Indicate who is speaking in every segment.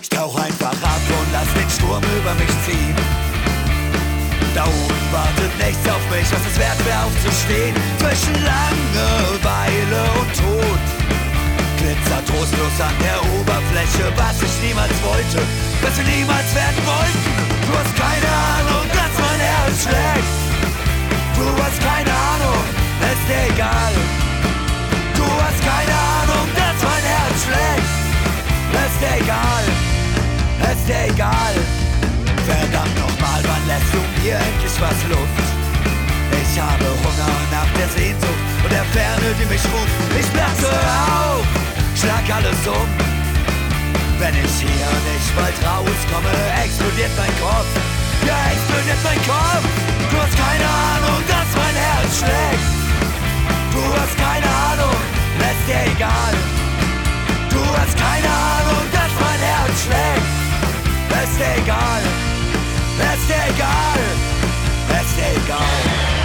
Speaker 1: Ich tauch einfach ab und lass den Sturm über mich ziehen. Da oben wartet nichts auf mich, was es wert wäre aufzustehen. Zwischen Langeweile und Tod glitzert trostlos an der Oberfläche, was ich niemals wollte, was wir niemals werden wollten. Du hast keine Ahnung, dass mein Herz schlägt. Du hast keine Ahnung, ist dir egal. Du hast keine Ahnung, dass mein Herz schlägt. Ist dir egal, ist dir egal. Verdammt nochmal, wann lässt du mir endlich was Luft? Ich habe Hunger nach der Sehnsucht und der Ferne, die mich ruft. Ich platze auf, schlag alles um. Wenn ich hier nicht bald rauskomme, explodiert mein Kopf. Ja, explodiert mein Kopf. Du hast keine Ahnung, dass mein Herz schlägt. Du hast keine Ahnung, ist dir egal. Du hast keine Ahnung, dass mein Herz schlägt. Ist dir egal. Ist dir egal. Ist dir egal.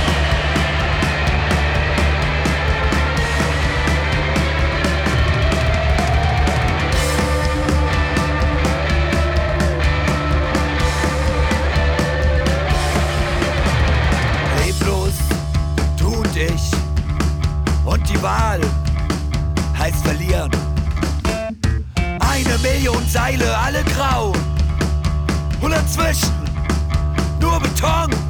Speaker 1: Leblos tut ich und die Wahl heißt verlieren. 1 Million Seile, alle grau und dazwischen nur Beton.